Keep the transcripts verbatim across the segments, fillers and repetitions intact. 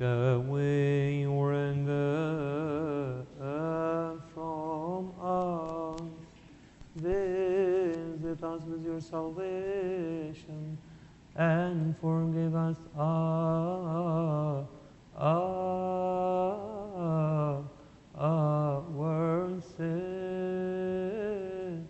away your anger from us. Visit us with your salvation and forgive us our, our, our sins.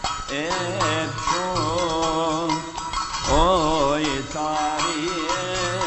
Oy, sorry.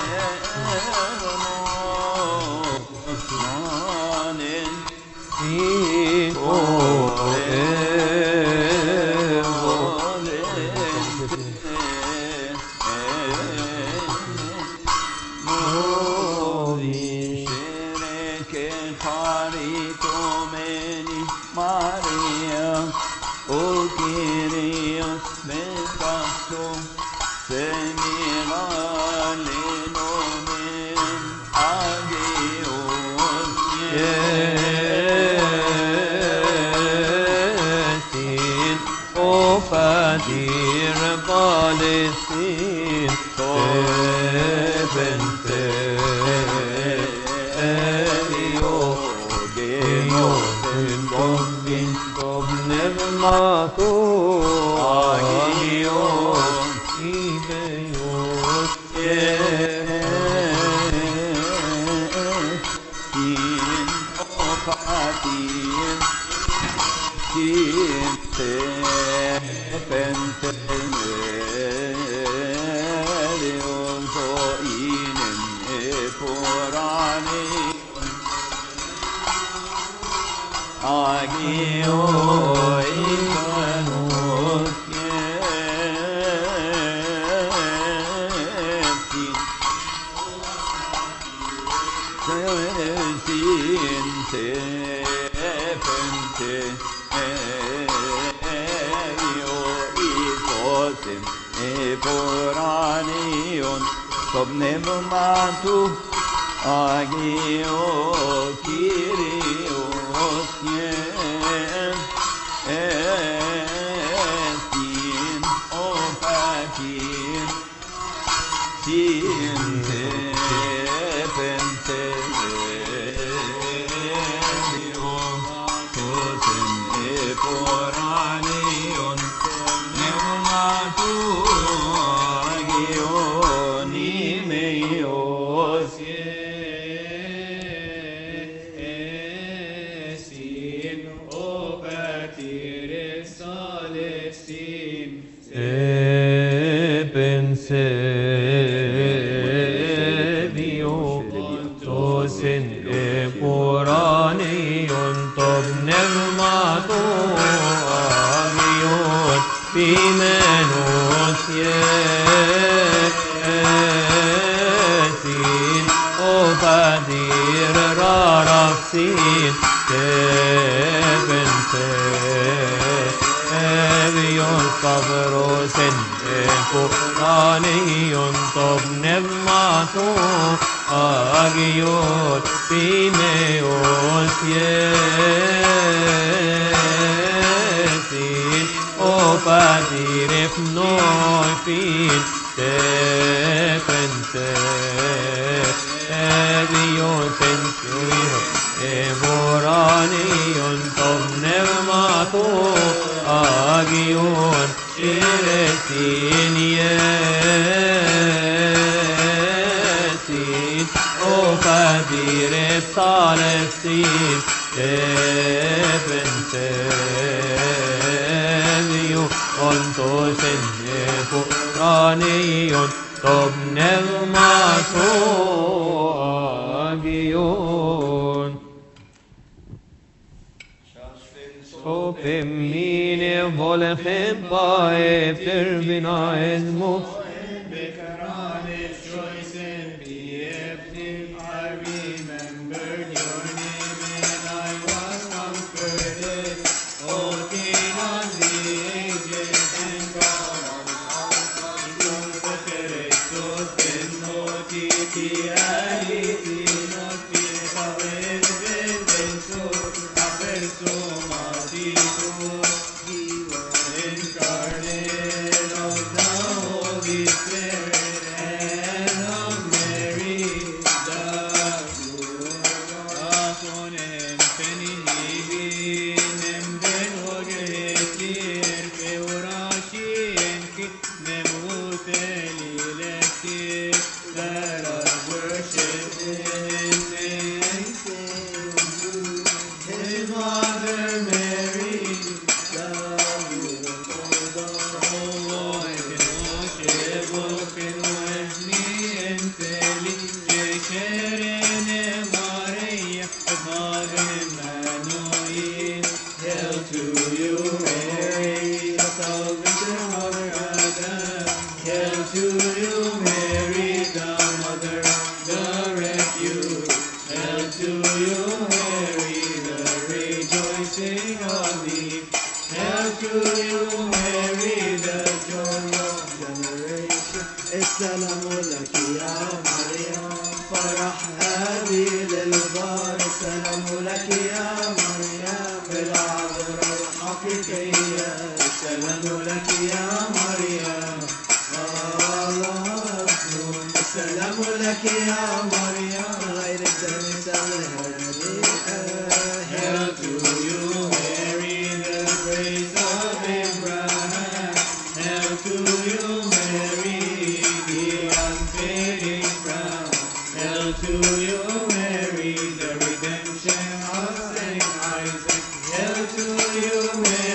Hail to you, Mary.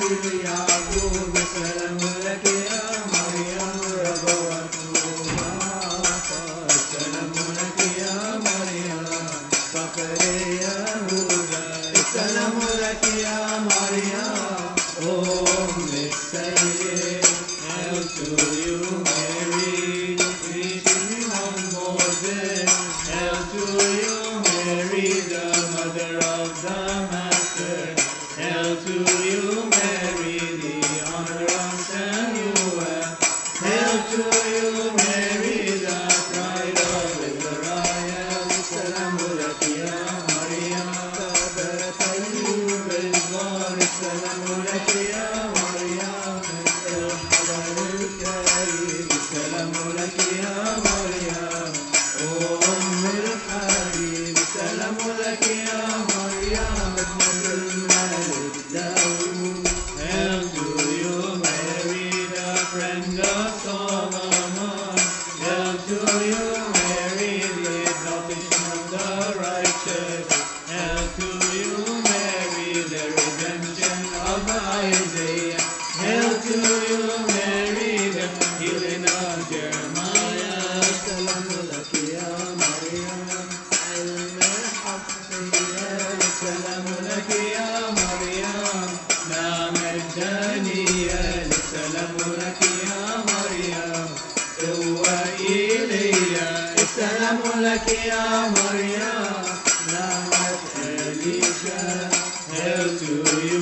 يعقوب السلام لك يا مريم ربوة السلام لك يا مريم فخر يهوذا السلام لك يا مريم أم السيد Hail to you Mary reaching on Moses Hail to you Mary the mother of the Master Hail to you Mary the honor of Samuel Hail to you Mary the pride of Israel السلام لك يا مريم تبارك أيوب البار السلام لك يا مريم الحضر الكريم السلام لك يا مريم أم الحبيب السلام لك يا مريم ابنة الملك داود Hail to you Mary the friend of Solomon Hail to you Mary the exaltation of the righteous Hail to you Mary the redemption of Isaiah Hail to you Mary the healing of Jeremiah السلام لك يا مريم علم الحقية السلام لك يا مريم نعم الدانية السلام لك يا مريم قوة إيليا السلام لك يا مريم نعمة إليشا Hail to you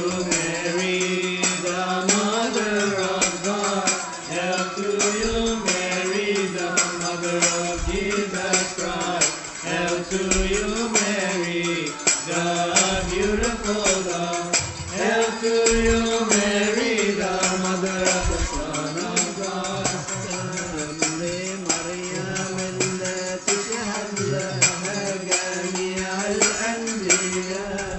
Mary the mother of God Hail to you Mary the mother of Jesus Christ Hail to you Mary the beautiful God Hail to you Mary the mother of the Son of God سلام لمريم التي شهد لها جميع الأنبياء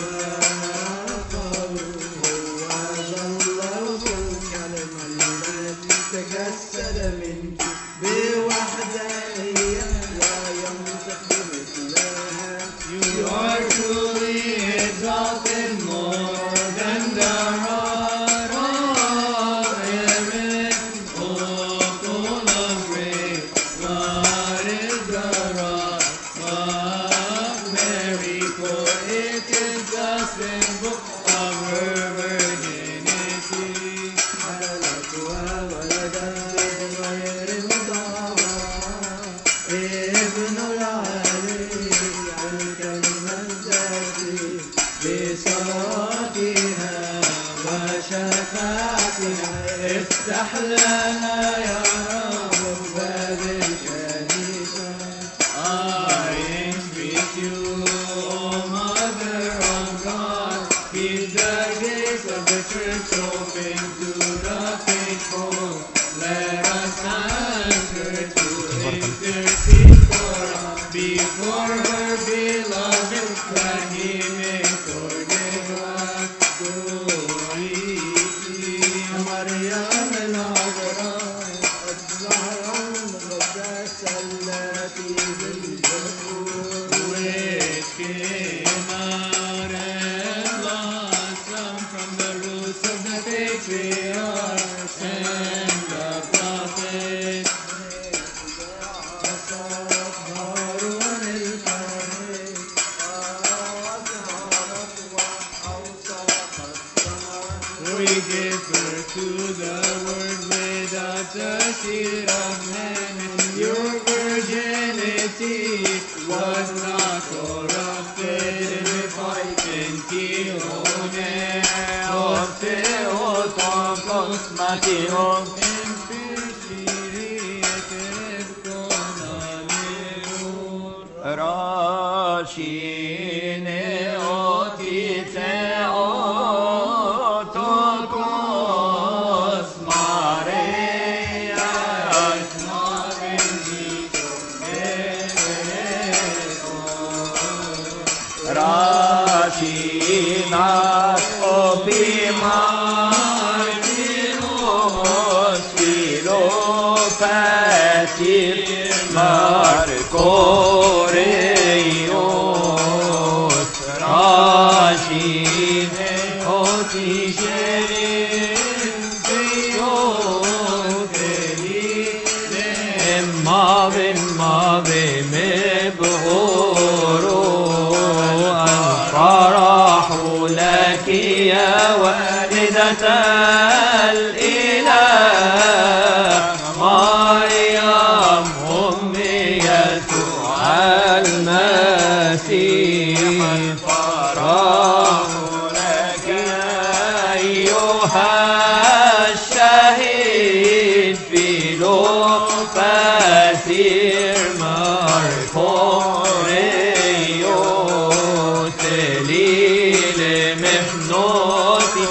وقالوا هو الله الكلمة الذي تجسد منك بوحدانية لا ينطق بمثلها You are truly exalted more than the rod of Aaron, oh full of grace. What is the rod of Mary? For it is the symbol of her virginity. حملت وولدت بغير مضاعف ابن العلي الكلمة الذاتي بصلاتها وشفاعتها افتح لنا يا رب باب الكنيسة I entreat you, O Mother of God, keep the gates of the church open to the faithful. Let us ask her to intercede for us before her beloved, that he may forgive us. Glory to مريم العذراء الزهراء المقدسة التي بالجبور which came out and blossomed from the roots of the patriarchs and the prophets. هارون الكريم أظهرت وأوصفت الثمر We give birth to the word without the seed of man. Your virginity was not corrupted by Gentione. Of Theotokos Mation. Rashine otite otokos Maria Rashina opimartinos filopatir Marcoreos Rashine oti ماضي ماضي مبهور الفرح لك يا والدة الإله مريم أم يسوع المسيح الفرح لك أيها الشهيد في لوفاسير مرقوريوس ليل مفنوتي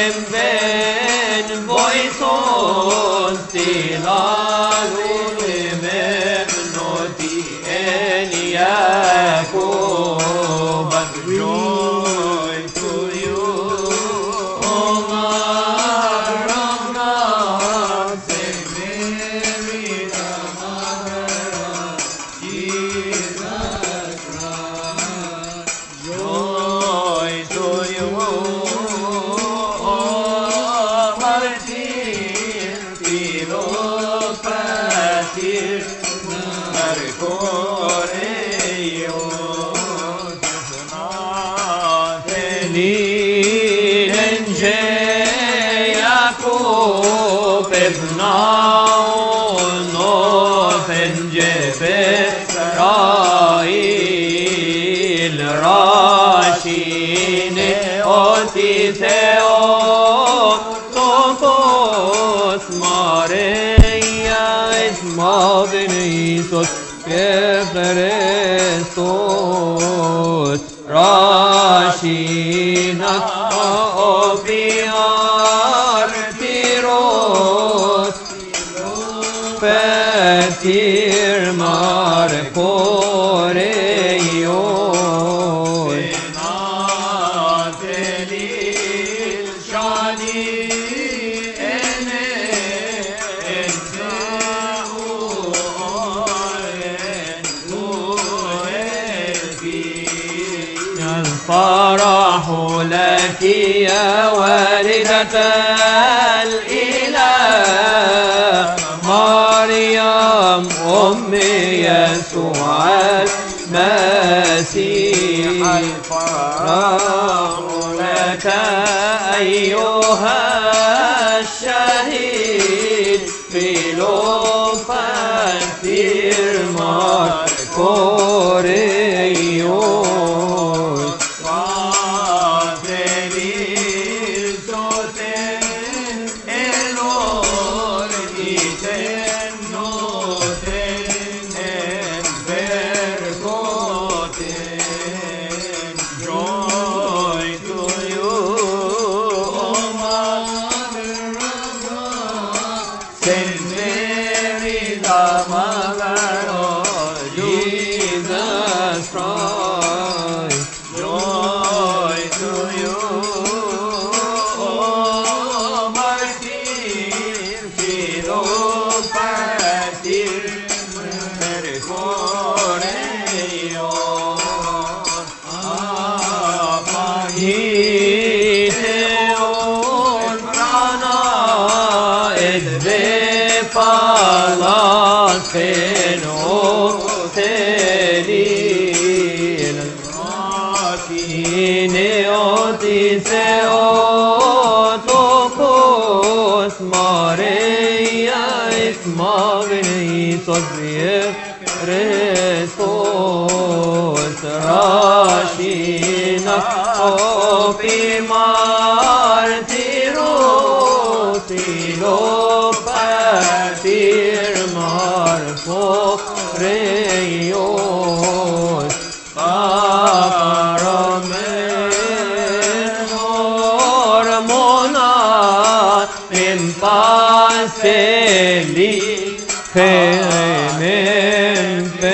امبن بويسوس تلالو مفنوتي ان ياكوب joy to you oh my God Saint Mary the mother of Jesus Christ joy to you oh martir filofatir Jacob ابناء نوح جبرائيل راشين أوتيثيو توكوس ماريا اسمه بنيسوس كفرستوس راشينا أوبيار تيروس فتير ماركوريوس بناتليل شاني إني الفرح لك يا والدة الإله مريم أم يسوع المسيح الفرح لك أيها الشهيد في لوفاسير مرقوريوس Saint Mary, the Mother of Jesus Christ, joy to you, oh martyr, filopatir, mercurios, apagiteon brana et Palas fenotelil Kineotiseo tokos Maria ismagnisos Christos Rashina opi martiros Ilopatir marforeios Paparamen hormona impaseli Femen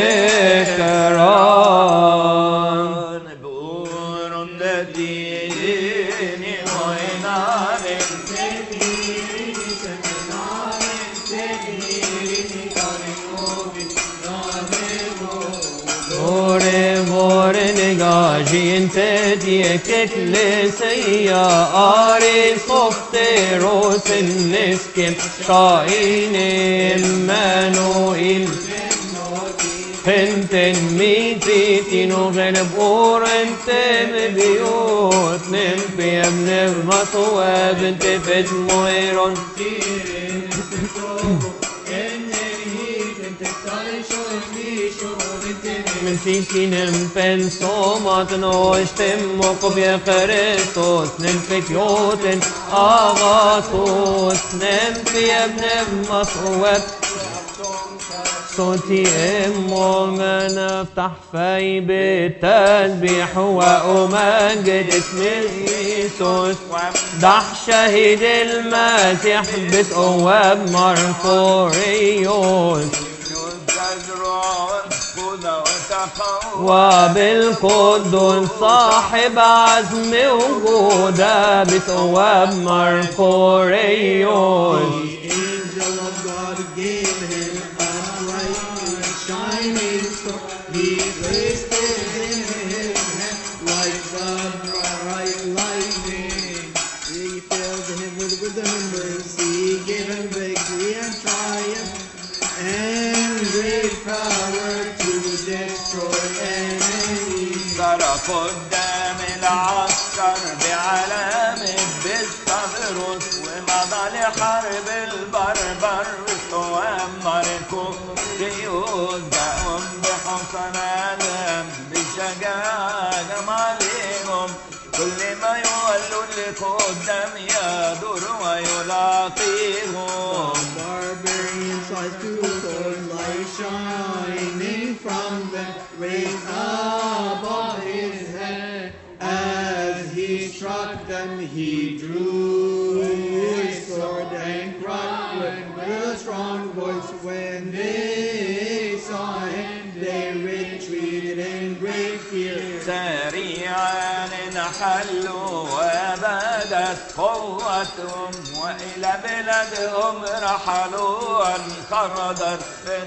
pekaran Burun dedini oynarım Vore vore ne جاجين تديك كليسيا آري صفتروس النسكن شاين إمانوئيل هنتن ميتيتين وغلب أورنت مبيوت نمبي ابن مصواب انت فت مويرون من سيسين بنسو ماتنوش تمك بيخريستوس نمفك يوتن آغاثوس نمفي ابن مصواب صوتي امو من افتح في بالتسبيح وامجد اسم يسوس دح شهيد المسيح بتقوى مرفوعيوس وبالقدس صاحب عزم وجودة بتقوى مرفوعيوس He placed it in his hand like the bright lightning. He filled him with wisdom and mercy. He gave him victory and triumph and great power to destroy enemies. صار قدام العسكر بعلامة بالصبروس ومضى لحرب البربر وأمر كوريوس جاءهم بحصناتهم بشجاعة عليهم كل ما يولوا لقدام يدور ويلاقيهم. Barbarians saw his two swords light shining from them raised above his head. As he struck them, he drew his sword and cried with a strong voice. When they saw him, they retreated in great fear. سريعا انحلوا وبدت قوتهم وإلى بلادهم رحلوا انقرضت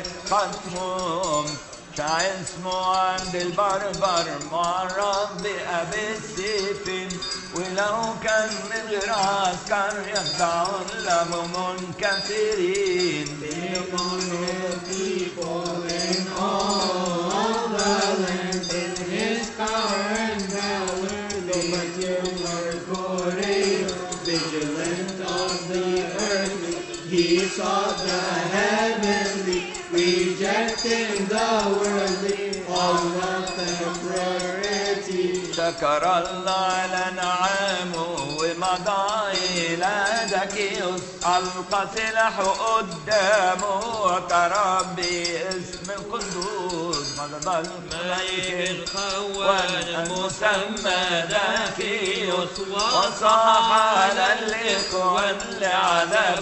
فرقتهم. شاع اسمه عند البربر معرض بأبي السيف ولو كان من غير عسكر يخدعون لهم منكسرين. Among the people in all the land, in his power and valor, the mighty Lord Korea, vigilant of the earth, he sought the heavenly, rejecting the worldly, all wealth and prosperity. شكر الله على نعمه ومضى إلى دكيوس ألقى سلاحه قدامه وقرب باسم القدوس مضى الملك الخوان المسمى دكيوس وصاح على الإخوان لعذاب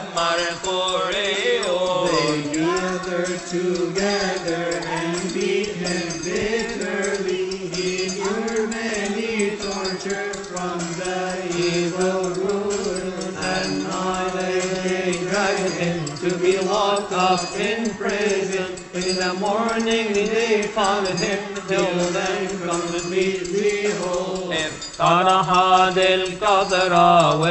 مرفوعيوس. They gathered together and beat him bitterly. He endured many tortures from the evil rulers, and now they dragged him to be locked up in prison. In the morning they found him killed and from the beat behold. افترح القدرة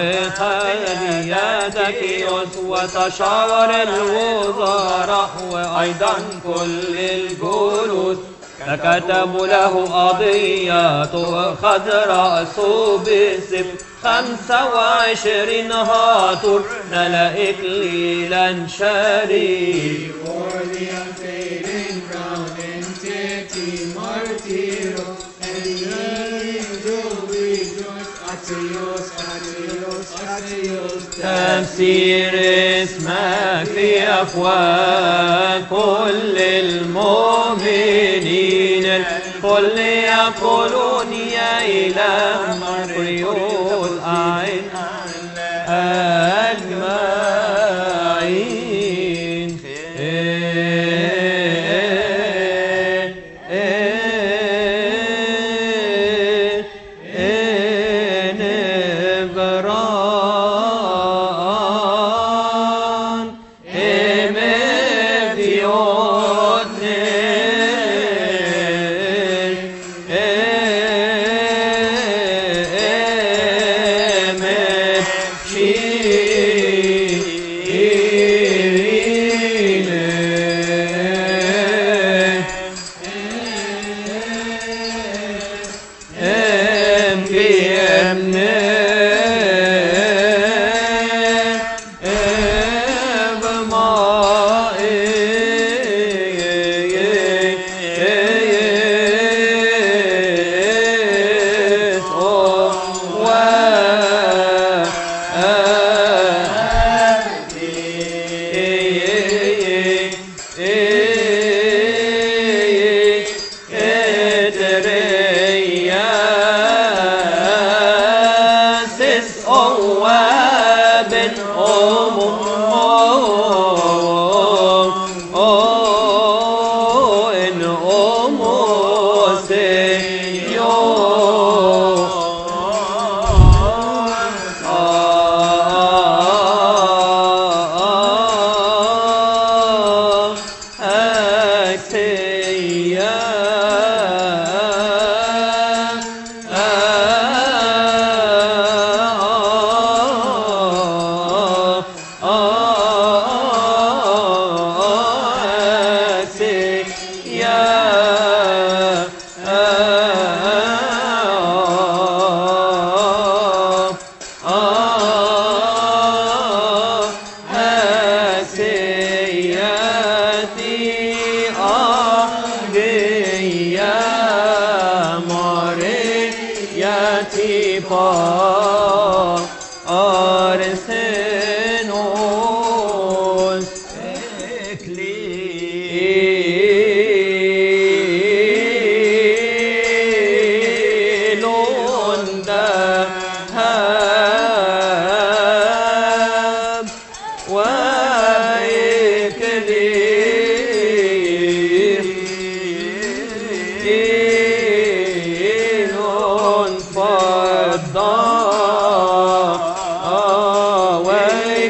وخلي دكيوس وتشاور الوزراء وأيضا كل الجلوس فكتبوا له قضية تؤخذ رأسه بسيف خمسة وعشرين هاتور نلا إكليلا شريف. For the unfading crown and Teti Martiro, and the angel rejoiced. Axios, Axios, Axios. تفسير اسمك في أفواه كل المؤمنين الكل يقولون يا إله مريوس أعين أجمعين.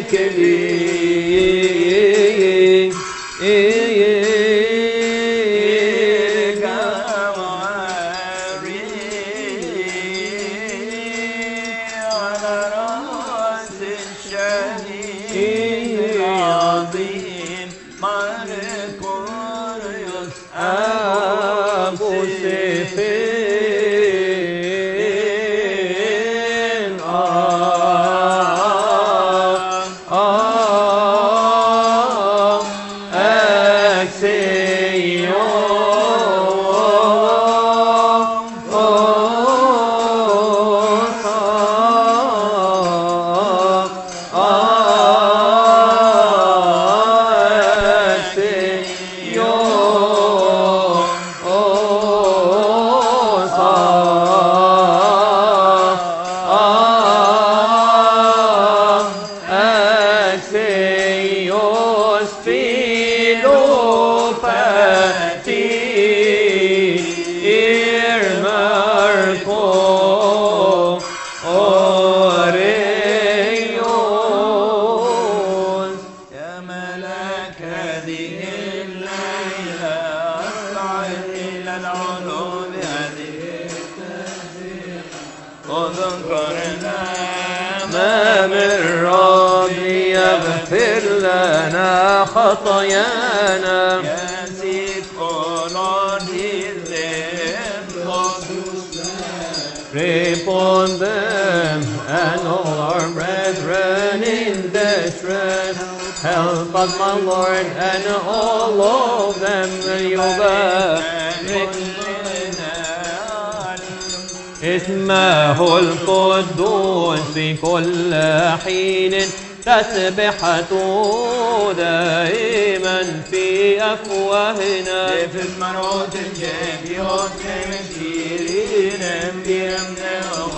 خطايانا. Yes, it all on his lips, Lord, whose blood. Pray upon them and all our brethren in distress. Help us, my Lord, and all of them will you barik. اسمه القدوس في كل حين تسبحة دائما في أفواهنا. في المرات الجابيات كمشيرين بيمنهم